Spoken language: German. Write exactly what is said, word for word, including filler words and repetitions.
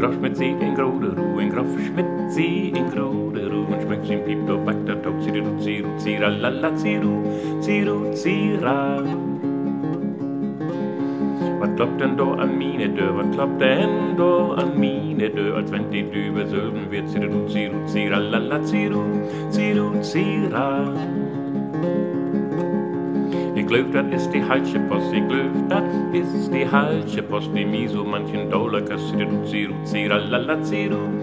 grof mit sie in grode Ruh, en grof mit sie in grode Ruh, und schmeckt sie Piep, do back, da tog, ziru, ziru, zira, la, la, ziru, ziru, zira. Wat kloppt denn do an mine Dör, wat kloppt denn do an mine Dör, als wenn die Dübe sölden wird, ziru, ziru, zira, la, la, ziru, ziru, zira. Ich glaub, dat is die halsche Post, ich glaub, dat is die halsche Post, die mi so manchen Dollar kassiert, ziru, zira, la, la, ziru.